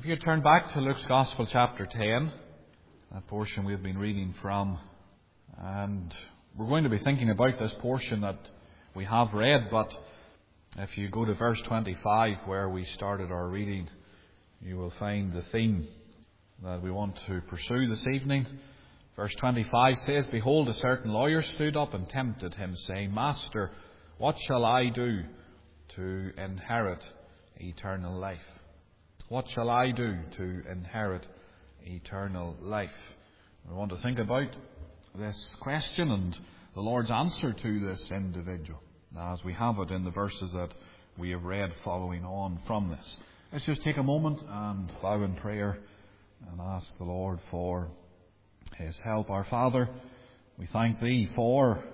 If you turn back to Luke's Gospel chapter 10, that portion we've been reading from, and we're going to be thinking about this portion that we have read, but if you go to verse 25 where we started our reading, you will find the theme that we want to pursue this evening. Verse 25 says, "Behold, a certain lawyer stood up and tempted him, saying, Master, what shall I do to inherit eternal life? What shall I do to inherit eternal life?" We want to think about this question and the Lord's answer to this individual, as we have it in the verses that we have read following on from this. Let's just take a moment and bow in prayer and ask the Lord for His help. Our Father, we thank Thee for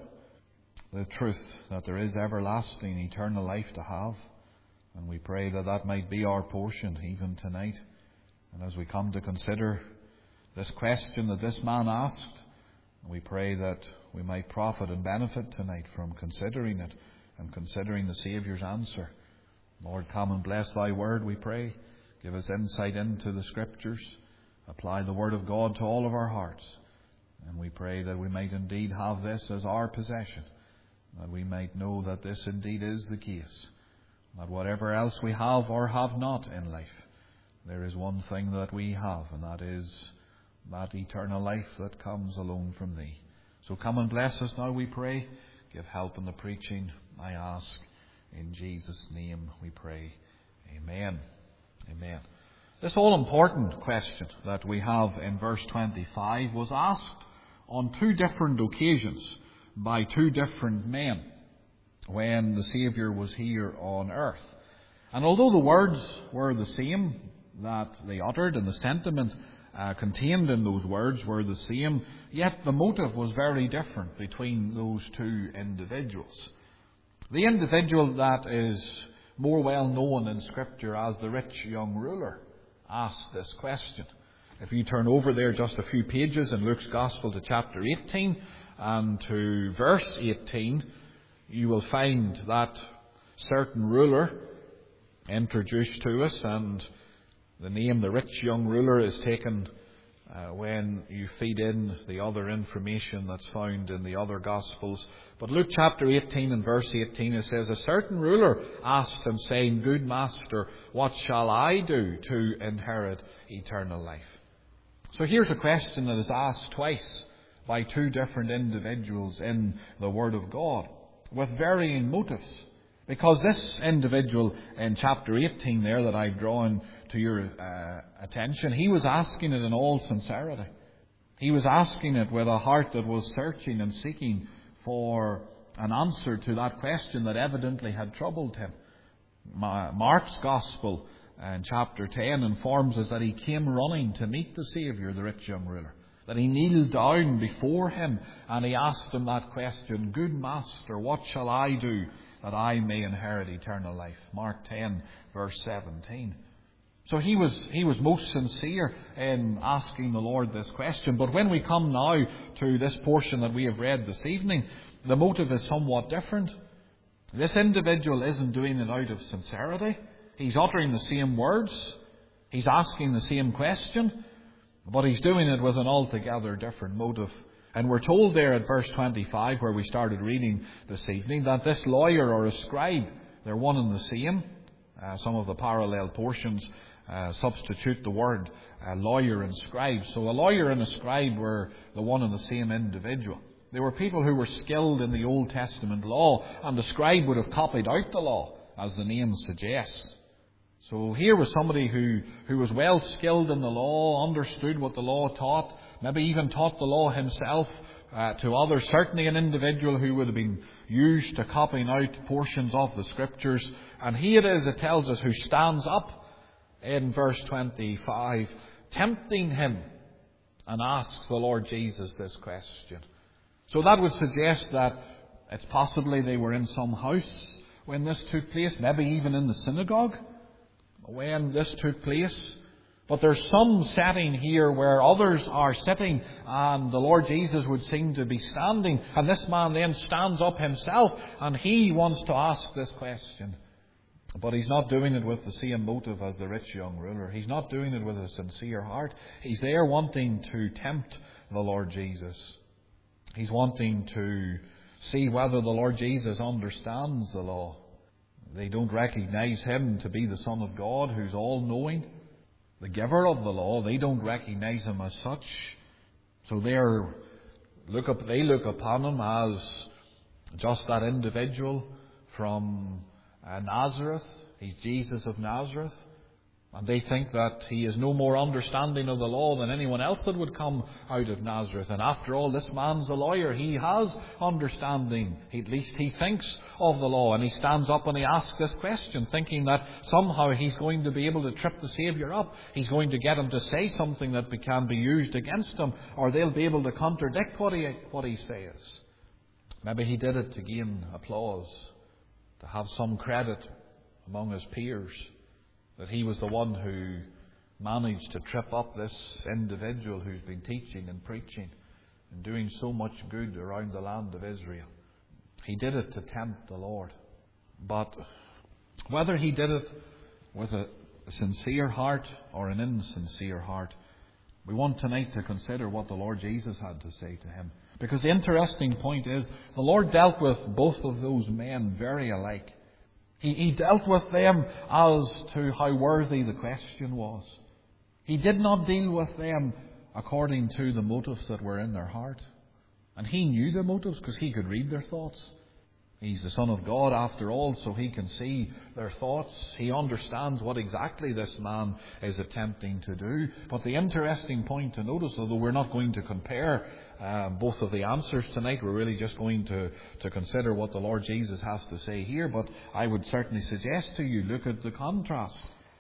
the truth that there is everlasting, eternal life to have. And we pray that that might be our portion even tonight. And as we come to consider this question that this man asked, we pray that we might profit and benefit tonight from considering it and considering the Saviour's answer. Lord, come and bless Thy word, we pray. Give us insight into the Scriptures. Apply the Word of God to all of our hearts. And we pray that we might indeed have this as our possession, that we might know that this indeed is the case, that whatever else we have or have not in life, there is one thing that we have, and that is that eternal life that comes alone from Thee. So come and bless us now, we pray. Give help in the preaching, I ask. In Jesus' name we pray. Amen. Amen. This all-important question that we have in verse 25 was asked on two different occasions by two different men when the Saviour was here on earth. And although the words were the same that they uttered and the sentiment contained in those words were the same, yet the motive was very different between those two individuals. The individual that is more well known in Scripture as the rich young ruler asked this question. If you turn over there just a few pages in Luke's Gospel to chapter 18 and to verse 18, you will find that certain ruler introduced to us, and the name the rich young ruler is taken when you feed in the other information that's found in the other Gospels. But Luke chapter 18 and verse 18, it says, "A certain ruler asked him, saying, Good master, what shall I do to inherit eternal life?" So here's a question that is asked twice by two different individuals in the Word of God, with varying motives. Because this individual in chapter 18 there that I've drawn to your attention, he was asking it in all sincerity. He was asking it with a heart that was searching and seeking for an answer to that question that evidently had troubled him. Mark's Gospel in chapter 10 informs us that he came running to meet the Saviour, the rich young ruler. That he kneeled down before him and he asked him that question, "Good master, what shall I do that I may inherit eternal life?" Mark 10 verse 17. So he was most sincere in asking the Lord this question. But when we come now to this portion that we have read this evening, the motive is somewhat different. This individual isn't doing it out of sincerity. He's uttering the same words. He's asking the same question. But he's doing it with an altogether different motive. And we're told there at verse 25, where we started reading this evening, that this lawyer or a scribe, they're one and the same. Some of the parallel portions substitute the word lawyer and scribe. So a lawyer and a scribe were the one and the same individual. They were people who were skilled in the Old Testament law, and the scribe would have copied out the law, as the name suggests. So here was somebody who was well skilled in the law, understood what the law taught, maybe even taught the law himself to others. Certainly an individual who would have been used to copying out portions of the Scriptures. And he it is, it tells us, who stands up in verse 25, tempting him, and asks the Lord Jesus this question. So that would suggest that it's possibly they were in some house when this took place, maybe even in the synagogue when this took place. But there's some setting here where others are sitting and the Lord Jesus would seem to be standing. And this man then stands up himself and he wants to ask this question. But he's not doing it with the same motive as the rich young ruler. He's not doing it with a sincere heart. He's there wanting to tempt the Lord Jesus. He's wanting to see whether the Lord Jesus understands the law. They don't recognize him to be the Son of God who's all-knowing, the giver of the law. They don't recognize him as such. So they look upon him as just that individual from Nazareth. He's Jesus of Nazareth. And they think that he has no more understanding of the law than anyone else that would come out of Nazareth. And after all, this man's a lawyer. He has understanding. At least he thinks of the law. And he stands up and he asks this question, thinking that somehow he's going to be able to trip the Saviour up. He's going to get him to say something that can be used against him, or they'll be able to contradict what he says. Maybe he did it to gain applause, to have some credit among his peers, that he was the one who managed to trip up this individual who's been teaching and preaching and doing so much good around the land of Israel. He did it to tempt the Lord. But whether he did it with a sincere heart or an insincere heart, we want tonight to consider what the Lord Jesus had to say to him. Because the interesting point is, the Lord dealt with both of those men very alike. He dealt with them as to how worthy the question was. He did not deal with them according to the motives that were in their heart. And he knew their motives because he could read their thoughts. He's the Son of God after all, so he can see their thoughts. He understands what exactly this man is attempting to do. But the interesting point to notice, although we're not going to compare both of the answers tonight, we're really just going to consider what the Lord Jesus has to say here. But I would certainly suggest to you, look at the contrast,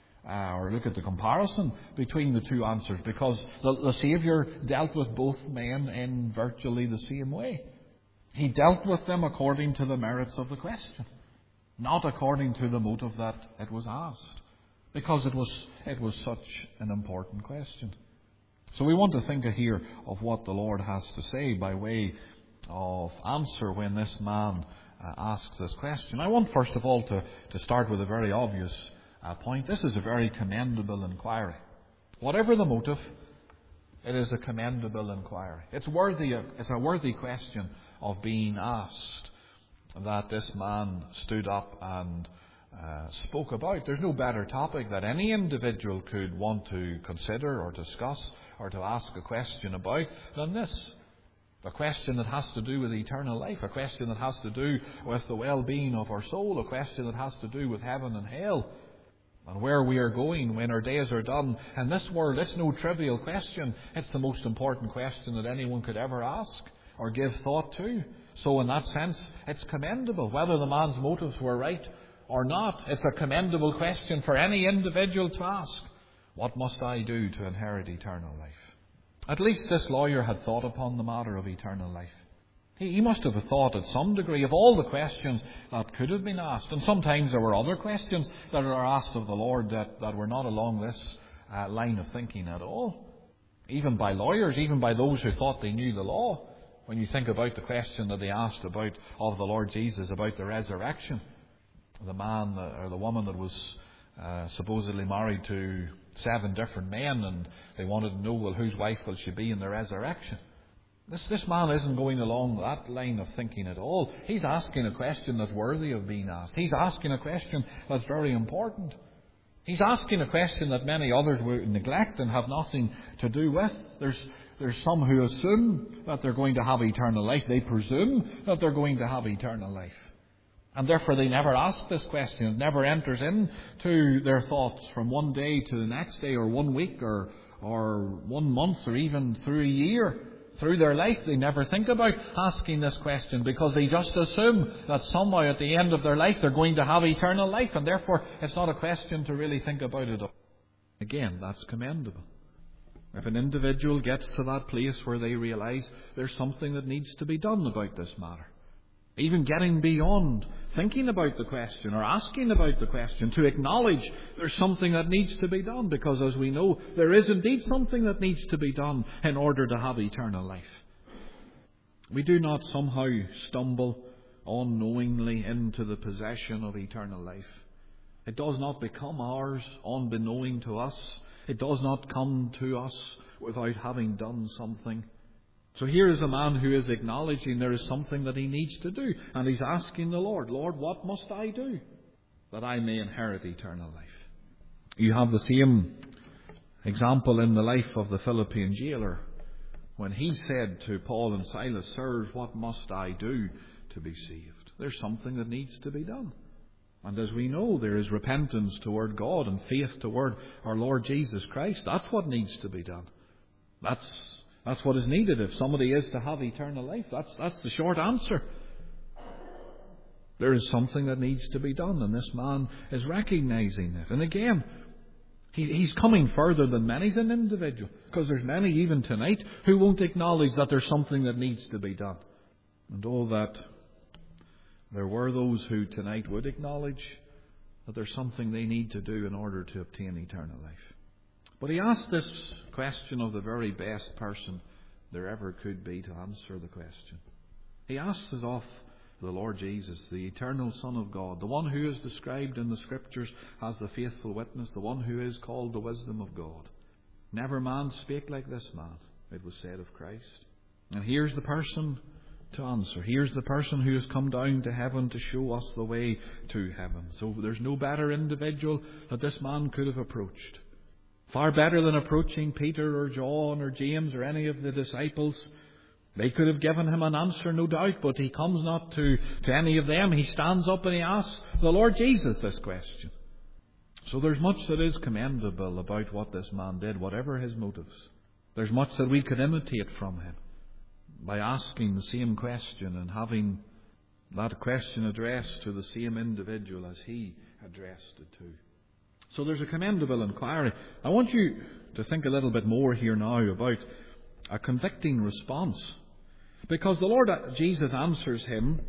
or look at the comparison between the two answers, because the Saviour dealt with both men in virtually the same way. He dealt with them according to the merits of the question, not according to the motive that it was asked, because it was such an important question. So we want to think here of what the Lord has to say by way of answer when this man asks this question. I want first of all to start with a very obvious point. This is a very commendable inquiry. Whatever the motive, it is a commendable inquiry. It's a worthy question of being asked, that this man stood up and spoke about. There's no better topic that any individual could want to consider or discuss or to ask a question about than this. A question that has to do with eternal life, a question that has to do with the well-being of our soul, a question that has to do with heaven and hell, and where we are going when our days are done. And this world, it's no trivial question. It's the most important question that anyone could ever ask or give thought to. So in that sense, it's commendable. Whether the man's motives were right or not, it's a commendable question for any individual to ask. What must I do to inherit eternal life? At least this lawyer had thought upon the matter of eternal life. He must have thought at some degree of all the questions that could have been asked. And sometimes there were other questions that are asked of the Lord that were not along this line of thinking at all. Even by lawyers, even by those who thought they knew the law. When you think about the question that they asked of the Lord Jesus about the resurrection. The man or the woman that was supposedly married to 7 different men, and they wanted to know, well, whose wife will she be in the resurrection? This man isn't going along that line of thinking at all. He's asking a question that's worthy of being asked. He's asking a question that's very important. He's asking a question that many others would neglect and have nothing to do with. There's some who assume that they're going to have eternal life. They presume that they're going to have eternal life. And therefore they never ask this question. It never enters into their thoughts from one day to the next day, or 1 week, or 1 month, or even through a year. Through their life, they never think about asking this question, because they just assume that somehow at the end of their life they're going to have eternal life, and therefore it's not a question to really think about it. Again, that's commendable. If an individual gets to that place where they realise there's something that needs to be done about this matter, even getting beyond thinking about the question or asking about the question, to acknowledge there's something that needs to be done, because as we know, there is indeed something that needs to be done in order to have eternal life. We do not somehow stumble unknowingly into the possession of eternal life. It does not become ours unbeknown to us. It does not come to us without having done something. So here is a man who is acknowledging there is something that he needs to do. And he's asking the Lord, Lord, what must I do that I may inherit eternal life? You have the same example in the life of the Philippian jailer, when he said to Paul and Silas, Sirs, what must I do to be saved? There's something that needs to be done. And as we know, there is repentance toward God and faith toward our Lord Jesus Christ. That's what needs to be done. That's what is needed if somebody is to have eternal life. That's the short answer. There is something that needs to be done, and this man is recognizing it. And again, he's coming further than many as an individual, because there's many even tonight who won't acknowledge that there's something that needs to be done. And all that there were those who tonight would acknowledge that there's something they need to do in order to obtain eternal life. But he asked this question of the very best person there ever could be to answer the question. He asked it of the Lord Jesus, the eternal Son of God, the one who is described in the Scriptures as the faithful witness, the one who is called the wisdom of God. Never man spake like this man, it was said of Christ. And here's the person to answer. Here's the person who has come down to heaven to show us the way to heaven. So there's no better individual that this man could have approached. Far better than approaching Peter or John or James or any of the disciples. They could have given him an answer, no doubt, but he comes not to any of them. He stands up and he asks the Lord Jesus this question. So there's much that is commendable about what this man did, whatever his motives. There's much that we could imitate from him by asking the same question and having that question addressed to the same individual as he addressed it to. So there's a commendable inquiry. I want you to think a little bit more here now about a convicting response. Because the Lord Jesus answers him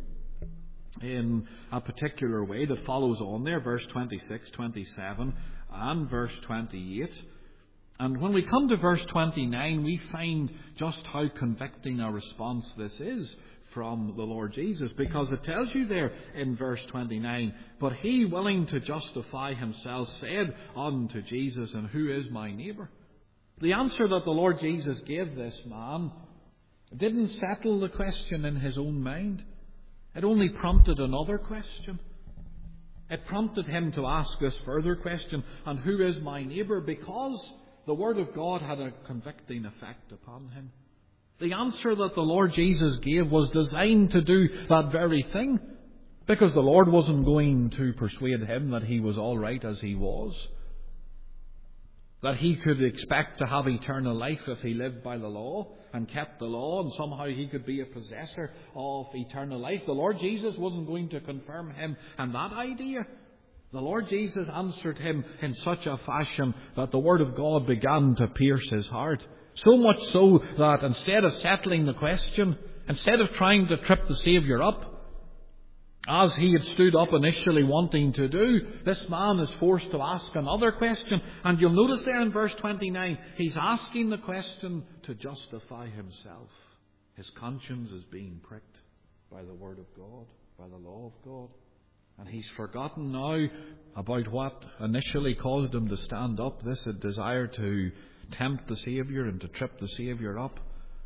in a particular way that follows on there, verse 26, 27 and verse 28. And when we come to verse 29, we find just how convicting a response this is from the Lord Jesus, because it tells you there in verse 29, but he, willing to justify himself, said unto Jesus, and who is my neighbour? The answer that the Lord Jesus gave this man didn't settle the question in his own mind. It only prompted another question. It prompted him to ask this further question, and who is my neighbour? Because the Word of God had a convicting effect upon him. The answer that the Lord Jesus gave was designed to do that very thing, because the Lord wasn't going to persuade him that he was all right as he was, that he could expect to have eternal life if he lived by the law and kept the law, and somehow he could be a possessor of eternal life. The Lord Jesus wasn't going to confirm him in that idea. The Lord Jesus answered him in such a fashion that the Word of God began to pierce his heart. So much so that instead of settling the question, instead of trying to trip the Saviour up, as he had stood up initially wanting to do, this man is forced to ask another question. And you'll notice there in verse 29, he's asking the question to justify himself. His conscience is being pricked by the Word of God, by the law of God. And he's forgotten now about what initially caused him to stand up, this desire to tempt the Saviour and to trip the Saviour up.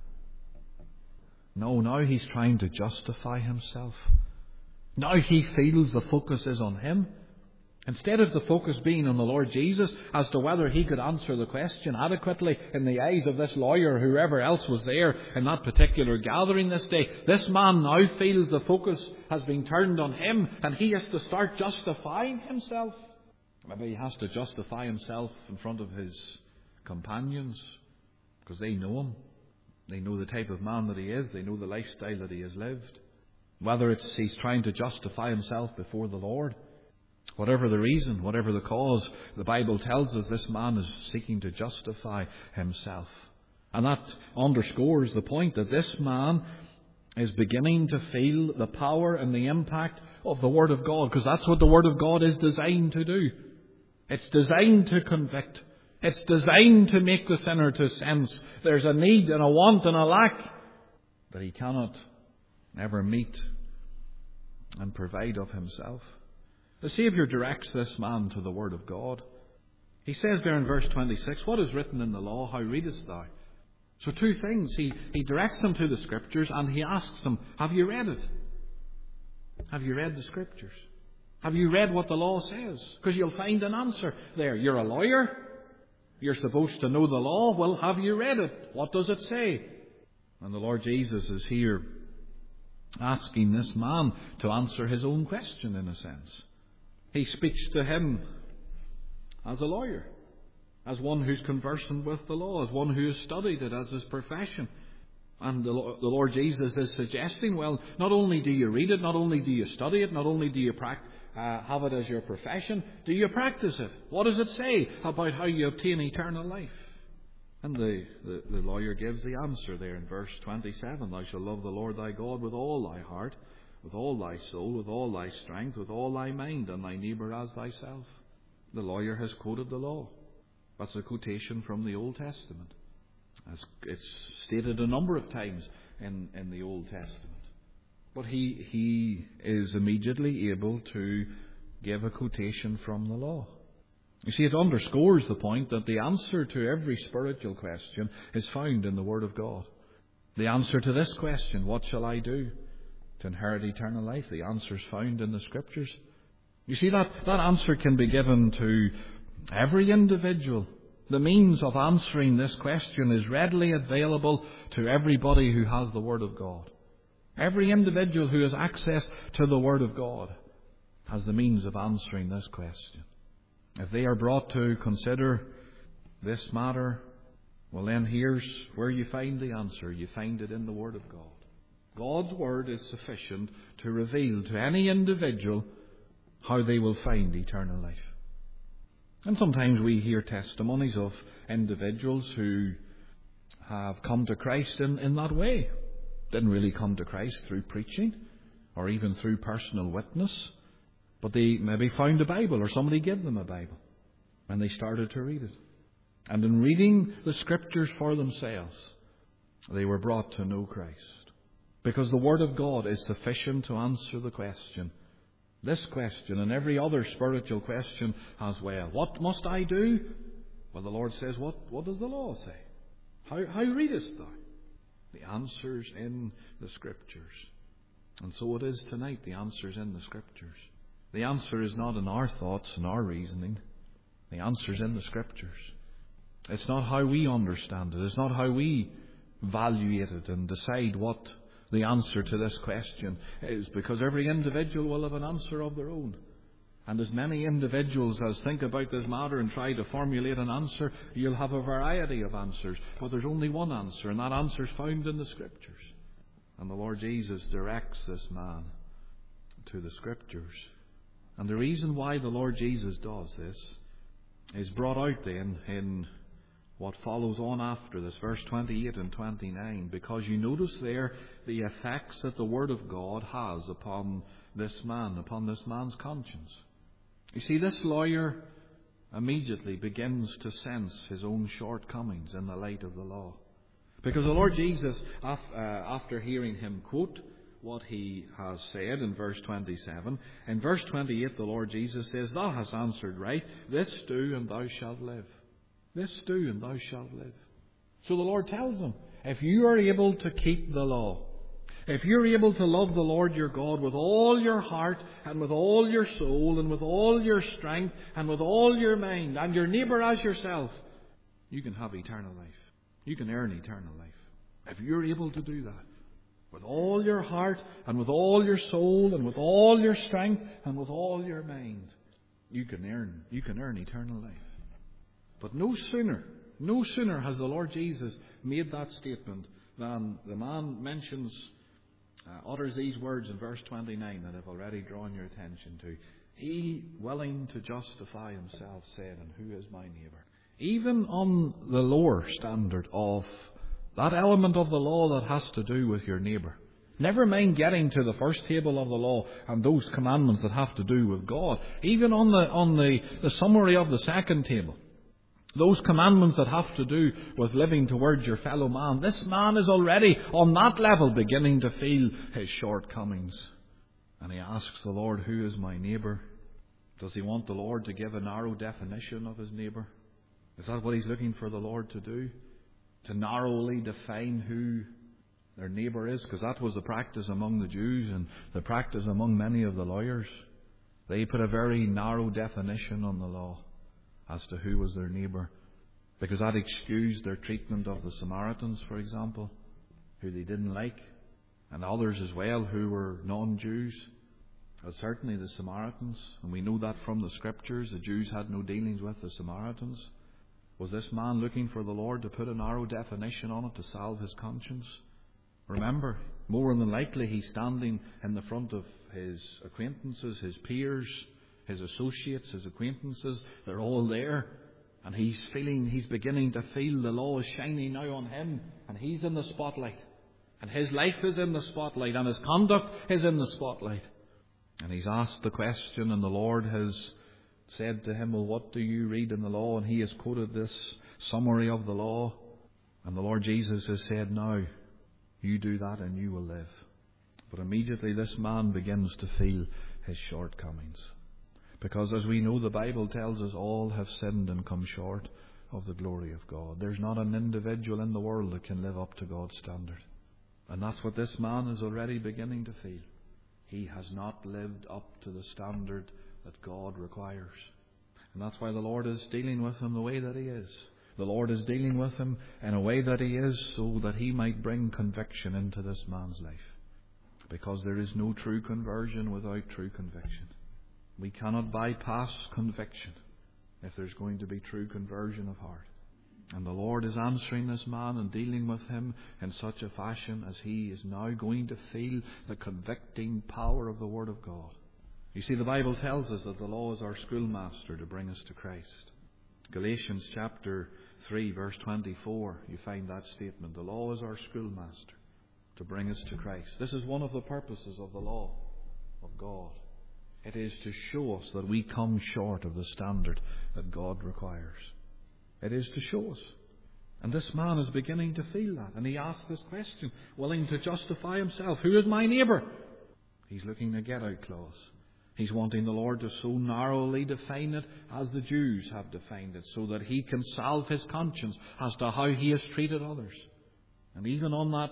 No, now he's trying to justify himself. Now he feels the focus is on him. Instead of the focus being on the Lord Jesus as to whether he could answer the question adequately in the eyes of this lawyer or whoever else was there in that particular gathering this day, this man now feels the focus has been turned on him, and he has to start justifying himself. Maybe he has to justify himself in front of his companions, because they know him. They know the type of man that he is. They know the lifestyle that he has lived. Whether it's he's trying to justify himself before the Lord, whatever the reason, whatever the cause, the Bible tells us this man is seeking to justify himself. And that underscores the point that this man is beginning to feel the power and the impact of the Word of God, because that's what the Word of God is designed to do. It's designed to convict. It's designed to make the sinner to sense there's a need and a want and a lack that he cannot ever meet and provide of himself. The Saviour directs this man to the Word of God. He says there in verse 26, what is written in the law? How readest thou? So two things. He directs them to the Scriptures, and he asks them, have you read it? Have you read the Scriptures? Have you read what the law says? Because you'll find an answer there. You're a lawyer. You're supposed to know the law. Well, have you read it? What does it say? And the Lord Jesus is here asking this man to answer his own question, in a sense. He speaks to him as a lawyer, as one who's conversant with the law, as one who has studied it as his profession. And the Lord Jesus is suggesting, well, not only do you read it, not only do you study it, not only do you have it as your profession, do you practice it? What does it say about how you obtain eternal life? And the lawyer gives the answer there in verse 27. Thou shalt love the Lord thy God with all thy heart, with all thy soul, with all thy strength, with all thy mind, and thy neighbour as thyself. The lawyer has quoted the law. That's a quotation from the Old Testament. As it's stated a number of times in the Old Testament. But he is immediately able to give a quotation from the law. You see, it underscores the point that the answer to every spiritual question is found in the Word of God. The answer to this question, what shall I do to inherit eternal life? The answer is found in the Scriptures. You see, that answer can be given to every individual. The means of answering this question is readily available to everybody who has the Word of God. Every individual who has access to the Word of God has the means of answering this question. If they are brought to consider this matter, well then here's where you find the answer. You find it in the Word of God. God's Word is sufficient to reveal to any individual how they will find eternal life. And sometimes we hear testimonies of individuals who have come to Christ in that way. Didn't really come to Christ through preaching or even through personal witness, but they maybe found a Bible or somebody gave them a Bible and they started to read it. And in reading the Scriptures for themselves, they were brought to know Christ. Because the Word of God is sufficient to answer the question. This question and every other spiritual question as well. What must I do? Well, the Lord says, what does the law say? How readest thou? The answer's in the Scriptures. And so it is tonight. The answer's in the Scriptures. The answer is not in our thoughts and our reasoning. The answer's in the Scriptures. It's not how we understand it. It's not how we evaluate it and decide what the answer to this question is, because every individual will have an answer of their own. And as many individuals as think about this matter and try to formulate an answer, you'll have a variety of answers. But there's only one answer, and that answer is found in the Scriptures. And the Lord Jesus directs this man to the Scriptures. And the reason why the Lord Jesus does this is brought out then in what follows on after this, verse 28 and 29, because you notice there the effects that the Word of God has upon this man, upon this man's conscience. You see, this lawyer immediately begins to sense his own shortcomings in the light of the law. Because the Lord Jesus, after hearing him quote what he has said in verse 27, in verse 28 the Lord Jesus says, Thou hast answered right, this do and thou shalt live. This do and thou shalt live. So the Lord tells him, if you are able to keep the law, if you're able to love the Lord your God with all your heart and with all your soul and with all your strength and with all your mind and your neighbour as yourself, you can have eternal life. You can earn eternal life. If you're able to do that with all your heart and with all your soul and with all your strength and with all your mind, you can earn eternal life. But no sooner has the Lord Jesus made that statement than the man utters these words in verse 29 that I've already drawn your attention to. He, willing to justify himself, said, And who is my neighbour? Even on the lower standard of that element of the law that has to do with your neighbour. Never mind getting to the first table of the law and those commandments that have to do with God. Even on the summary of the second table. Those commandments that have to do with living towards your fellow man. This man is already on that level beginning to feel his shortcomings. And he asks the Lord, Who is my neighbour? Does he want the Lord to give a narrow definition of his neighbour? Is that what he's looking for the Lord to do? To narrowly define who their neighbour is? Because that was the practice among the Jews and the practice among many of the lawyers. They put a very narrow definition on the law as to who was their neighbour, because that excused their treatment of the Samaritans, for example, who they didn't like, and others as well who were non-Jews. But certainly the Samaritans, and we know that from the Scriptures, the Jews had no dealings with the Samaritans. Was this man looking for the Lord to put a narrow definition on it to salve his conscience? Remember, more than likely he's standing in the front of his acquaintances, his peers, his associates, his acquaintances. They're all there. And he's beginning to feel the law is shining now on him. And he's in the spotlight. And his life is in the spotlight. And his conduct is in the spotlight. And he's asked the question, and the Lord has said to him, well, what do you read in the law? And he has quoted this summary of the law. And the Lord Jesus has said, now, you do that and you will live. But immediately this man begins to feel his shortcomings. Because as we know, the Bible tells us all have sinned and come short of the glory of God. There's not an individual in the world that can live up to God's standard. And that's what this man is already beginning to feel. He has not lived up to the standard that God requires. And that's why the Lord is dealing with him the way that he is. The Lord is dealing with him in a way that he is, so that he might bring conviction into this man's life. Because there is no true conversion without true conviction. We cannot bypass conviction if there's going to be true conversion of heart. And the Lord is answering this man and dealing with him in such a fashion as he is now going to feel the convicting power of the Word of God. You see, the Bible tells us that the law is our schoolmaster to bring us to Christ. Galatians chapter 3 verse 24, you find that statement. The law is our schoolmaster to bring us to Christ. This is one of the purposes of the law of God. It is to show us that we come short of the standard that God requires. It is to show us. And this man is beginning to feel that. And he asks this question, willing to justify himself. Who is my neighbour? He's looking a get-out clause. He's wanting the Lord to so narrowly define it as the Jews have defined it, so that he can salve his conscience as to how he has treated others. And even on that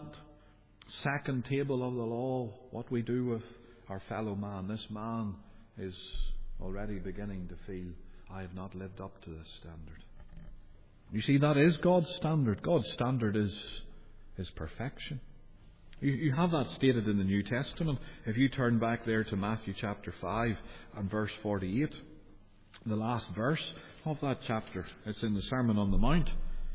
second table of the law, what we do with our fellow man, this man is already beginning to feel, I have not lived up to this standard. You see, that is God's standard. God's standard is perfection. You have that stated in the New Testament. If you turn back there to Matthew chapter 5 and verse 48, the last verse of that chapter, it's in the Sermon on the Mount.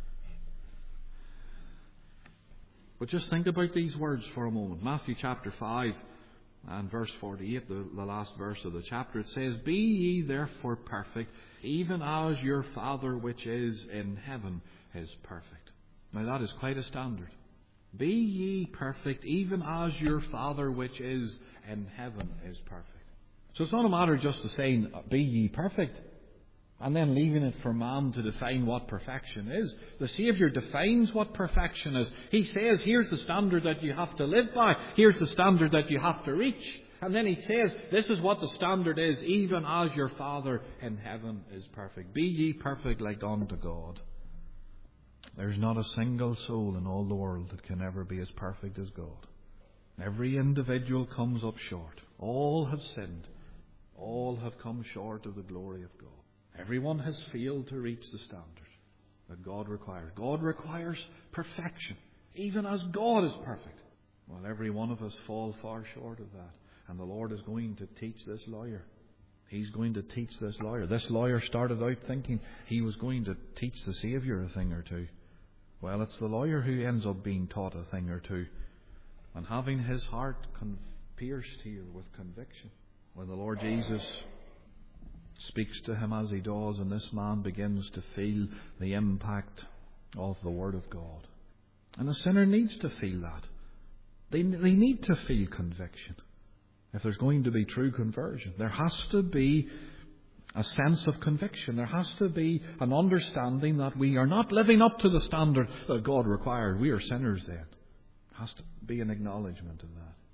But just think about these words for a moment. Matthew chapter 5 and verse 48, the last verse of the chapter, it says, Be ye therefore perfect, even as your Father which is in heaven is perfect. Now that is quite a standard. Be ye perfect, even as your Father which is in heaven is perfect. So it's not a matter just of saying, be ye perfect, and then leaving it for man to define what perfection is. The Saviour defines what perfection is. He says, here's the standard that you have to live by. Here's the standard that you have to reach. And then he says, this is what the standard is, even as your Father in heaven is perfect. Be ye perfect like unto God. There's not a single soul in all the world that can ever be as perfect as God. Every individual comes up short. All have sinned. All have come short of the glory of God. Everyone has failed to reach the standard that God requires. God requires perfection, even as God is perfect. Well, every one of us fall far short of that. And the Lord is going to teach this lawyer. He's going to teach this lawyer. This lawyer started out thinking he was going to teach the Saviour a thing or two. Well, it's the lawyer who ends up being taught a thing or two, and having his heart pierced here with conviction. When the Lord Jesus speaks to him as he does, and this man begins to feel the impact of the Word of God. And a sinner needs to feel that. They need to feel conviction. If there's going to be true conversion, there has to be a sense of conviction. There has to be an understanding that we are not living up to the standard that God required. We are sinners then. There has to be an acknowledgement of that.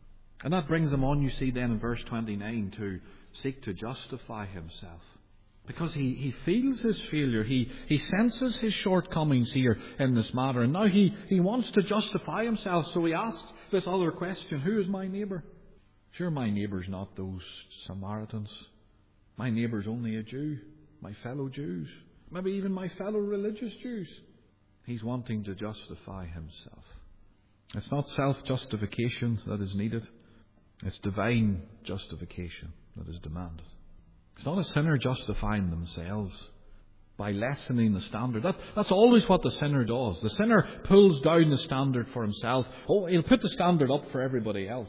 And that brings him on, you see, then in verse 29, to seek to justify himself. Because he feels his failure. He senses his shortcomings here in this matter. And now he wants to justify himself. So he asks this other question: who is my neighbour? Sure, my neighbour's not those Samaritans. My neighbour's only a Jew. My fellow Jews. Maybe even my fellow religious Jews. He's wanting to justify himself. It's not self-justification that is needed. It's divine justification that is demanded. It's not a sinner justifying themselves by lessening the standard. That's always what the sinner does. The sinner pulls down the standard for himself. Oh, he'll put the standard up for everybody else.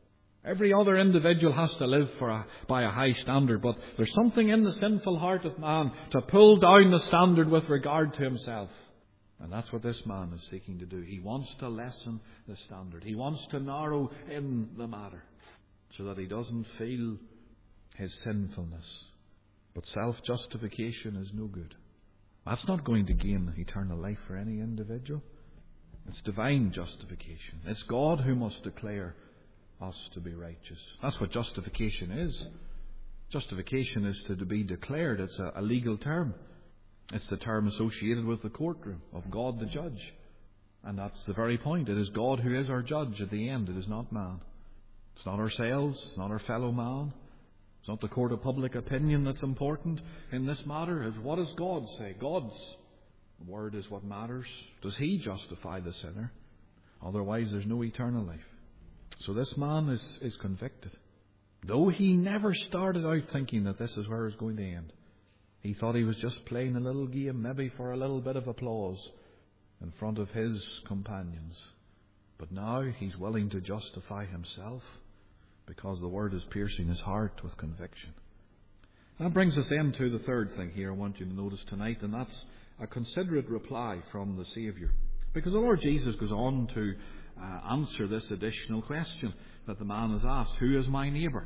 Every other individual has to live by a high standard, but there's something in the sinful heart of man to pull down the standard with regard to himself. And that's what this man is seeking to do. He wants to lessen the standard. He wants to narrow in the matter so that he doesn't feel his sinfulness. But self-justification is no good. That's not going to gain eternal life for any individual. It's divine justification. It's God who must declare us to be righteous. That's what justification is. Justification is to be declared. It's a legal term. It's the term associated with the courtroom of God the judge. And that's the very point. It is God who is our judge at the end. It is not man. It's not ourselves. It's not our fellow man. It's not the court of public opinion that's important in this matter. It's what does God say? God's word is what matters. Does He justify the sinner? Otherwise there's no eternal life. So this man is convicted. Though he never started out thinking that this is where it's going to end. He thought he was just playing a little game, maybe for a little bit of applause in front of his companions. But now he's willing to justify himself because the word is piercing his heart with conviction. That brings us then to the third thing here I want you to notice tonight, and that's a considerate reply from the Saviour. Because the Lord Jesus goes on to answer this additional question that the man has asked: who is my neighbour?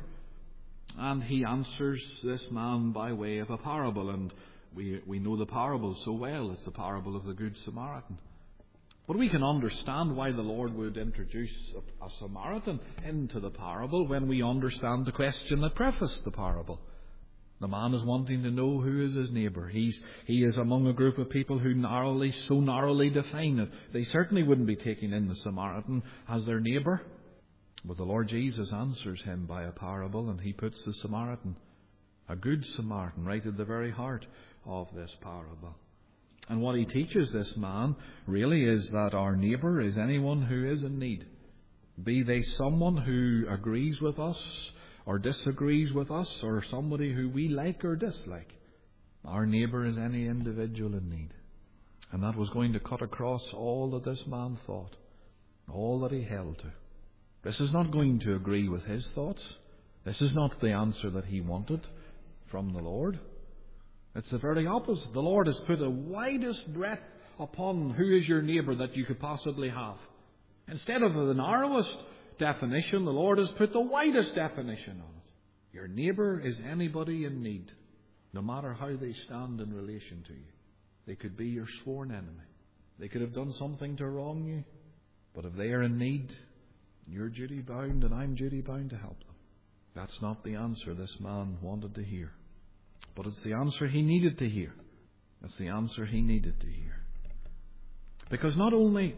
And he answers this man by way of a parable, and we know the parable so well. It's the parable of the Good Samaritan. But we can understand why the Lord would introduce a Samaritan into the parable when we understand the question that prefaced the parable. The man is wanting to know who is his neighbour. He is among a group of people who so narrowly define it. They certainly wouldn't be taking in the Samaritan as their neighbour. But the Lord Jesus answers him by a parable, and He puts the Samaritan, a good Samaritan, right at the very heart of this parable. And what He teaches this man really is that our neighbour is anyone who is in need. Be they someone who agrees with us or disagrees with us, or somebody who we like or dislike. Our neighbour is any individual in need. And that was going to cut across all that this man thought, all that he held to. This is not going to agree with his thoughts. This is not the answer that he wanted from the Lord. It's the very opposite. The Lord has put the widest breadth upon who is your neighbour that you could possibly have. Instead of the narrowest definition, the Lord has put the widest definition on it. Your neighbour is anybody in need, no matter how they stand in relation to you. They could be your sworn enemy. They could have done something to wrong you. But if they are in need, you're duty bound and I'm duty bound to help them. That's not the answer this man wanted to hear. But it's the answer he needed to hear. It's the answer he needed to hear. Because not only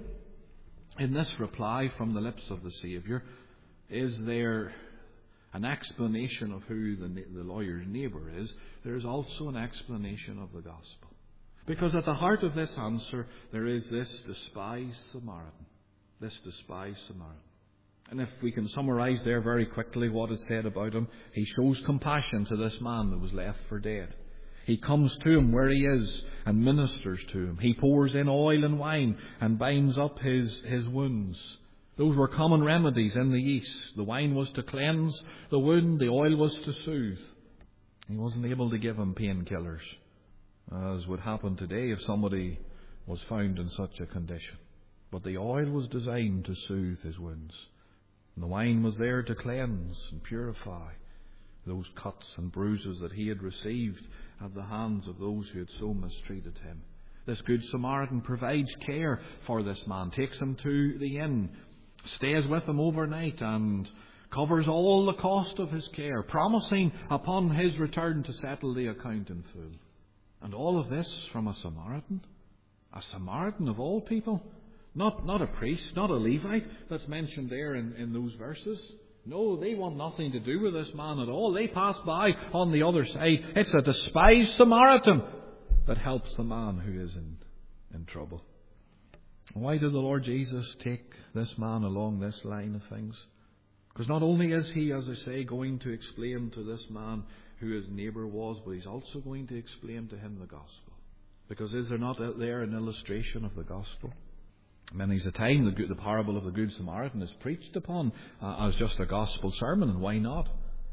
in this reply from the lips of the Saviour is there an explanation of who the lawyer's neighbour is, there is also an explanation of the gospel. Because at the heart of this answer there is this despised Samaritan. This despised Samaritan. And if we can summarise there very quickly what is said about him, he shows compassion to this man that was left for dead. He comes to him where he is and ministers to him. He pours in oil and wine and binds up his wounds. Those were common remedies in the East. The wine was to cleanse the wound, the oil was to soothe. He wasn't able to give him painkillers, as would happen today if somebody was found in such a condition. But the oil was designed to soothe his wounds. And the wine was there to cleanse and purify those cuts and bruises that he had received at the hands of those who had so mistreated him. This Good Samaritan provides care for this man, takes him to the inn, stays with him overnight, and covers all the cost of his care, promising upon his return to settle the account in full. And all of this from a Samaritan? A Samaritan of all people? Not a priest, not a Levite that's mentioned there in those verses. No, they want nothing to do with this man at all. They pass by on the other side. It's a despised Samaritan that helps the man who is in trouble. Why did the Lord Jesus take this man along this line of things? Because not only is he, as I say, going to explain to this man who his neighbour was, but he's also going to explain to him the gospel. Because is there not there an illustration of the gospel? Many's the time the parable of the Good Samaritan is preached upon as just a gospel sermon, and why not?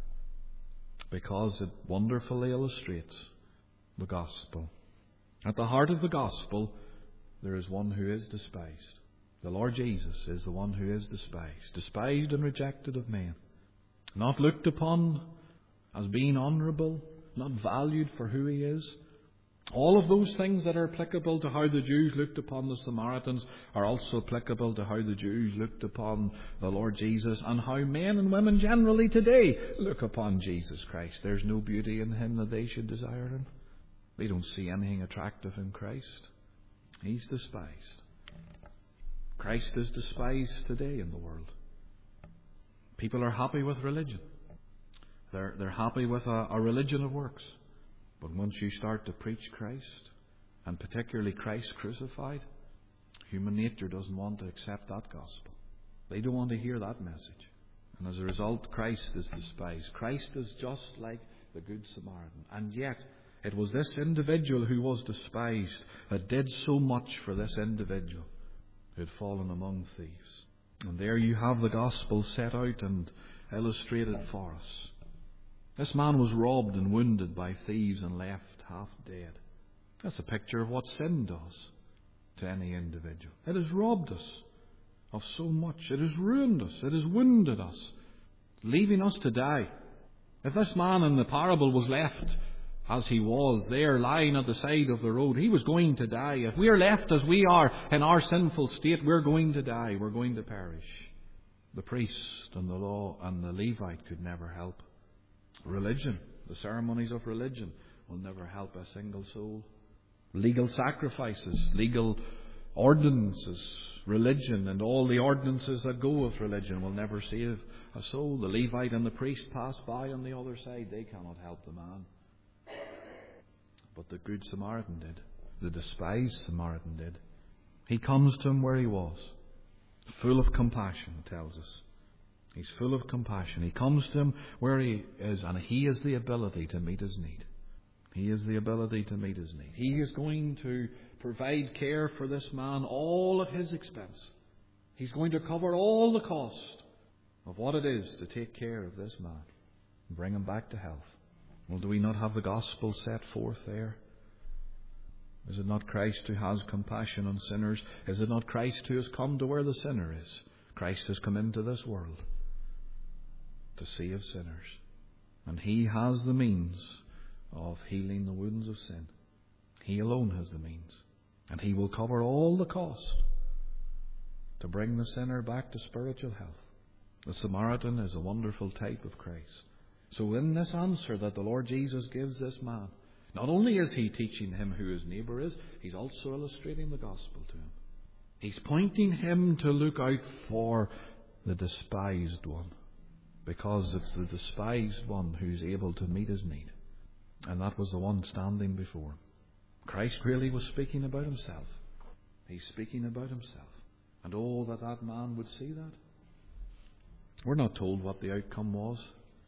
Because it wonderfully illustrates the gospel. At the heart of the gospel, there is one who is despised. The Lord Jesus is the one who is despised and rejected of men, not looked upon as being honourable, not valued for who he is. All of those things that are applicable to how the Jews looked upon the Samaritans are also applicable to how the Jews looked upon the Lord Jesus, and how men and women generally today look upon Jesus Christ. There's no beauty in him that they should desire him. They don't see anything attractive in Christ. He's despised. Christ is despised today in the world. People are happy with religion. They're happy with a religion of works. But once you start to preach Christ, and particularly Christ crucified, human nature doesn't want to accept that gospel. They don't want to hear that message. And as a result, Christ is despised. Christ is just like the Good Samaritan. And yet, it was this individual who was despised that did so much for this individual who had fallen among thieves. And there you have the gospel set out and illustrated for us. This man was robbed and wounded by thieves and left half dead. That's a picture of what sin does to any individual. It has robbed us of so much. It has ruined us. It has wounded us, leaving us to die. If this man in the parable was left as he was there lying at the side of the road, he was going to die. If we are left as we are in our sinful state, we're going to die. We're going to perish. The priest and the law and the Levite could never help. Religion, the ceremonies of religion, will never help a single soul. Legal sacrifices, legal ordinances, religion, and all the ordinances that go with religion will never save a soul. The Levite and the priest pass by on the other side. They cannot help the man. But the Good Samaritan did. The despised Samaritan did. He comes to him where he was, full of compassion, it tells us. He's full of compassion. He comes to him where he is, and he has the ability to meet his need. He has the ability to meet his need. He is going to provide care for this man, all at his expense. He's going to cover all the cost of what it is to take care of this man and bring him back to health. Well, do we not have the gospel set forth there? Is it not Christ who has compassion on sinners? Is it not Christ who has come to where the sinner is? Christ has come into this world to save sinners. And He has the means of healing the wounds of sin. He alone has the means. And He will cover all the cost to bring the sinner back to spiritual health. The Samaritan is a wonderful type of Christ. So in this answer that the Lord Jesus gives this man, not only is He teaching him who his neighbour is, He's also illustrating the gospel to him. He's pointing him to look out for the despised one, because it's the despised one who's able to meet his need. And that was the one standing before him. Christ really was speaking about Himself. He's speaking about Himself. And oh, that man would see that. We're not told what the outcome was.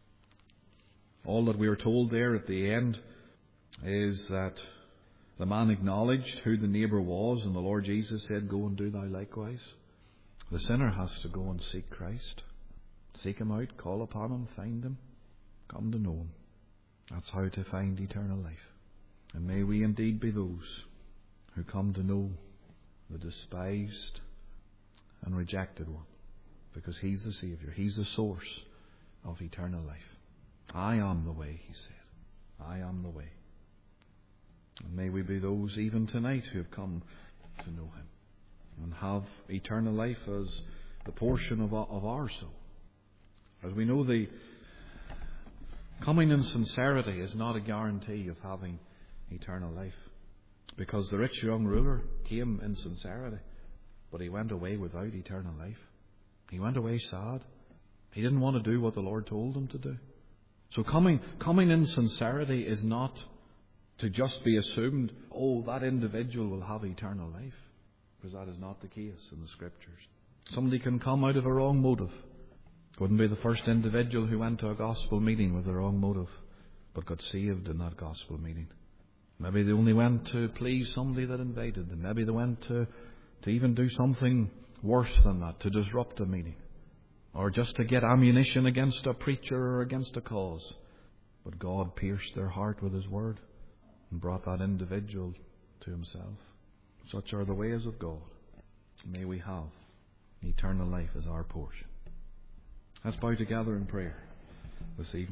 All that we are told there at the end is that the man acknowledged who the neighbour was, and the Lord Jesus said, "Go and do thou likewise." The sinner has to go and seek Christ. Seek Him out, call upon Him, find Him, come to know Him. That's how to find eternal life. And may we indeed be those who come to know the despised and rejected one, because He's the Saviour. He's the source of eternal life. I am the way, He said. I am the way. And may we be those even tonight who have come to know Him and have eternal life as the portion of our soul, As we know, the coming in sincerity is not a guarantee of having eternal life. Because the rich young ruler came in sincerity, but he went away without eternal life. He went away sad. He didn't want to do what the Lord told him to do. So coming in sincerity is not to just be assumed, oh, that individual will have eternal life. Because that is not the case in the Scriptures. Somebody can come out of a wrong motive. Wouldn't be the first individual who went to a gospel meeting with the wrong motive, but got saved in that gospel meeting. Maybe they only went to please somebody that invited them. Maybe they went to even do something worse than that, to disrupt a meeting. Or just to get ammunition against a preacher or against a cause. But God pierced their heart with His word and brought that individual to Himself. Such are the ways of God. May we have eternal life as our portion. Let's bow together in prayer this evening.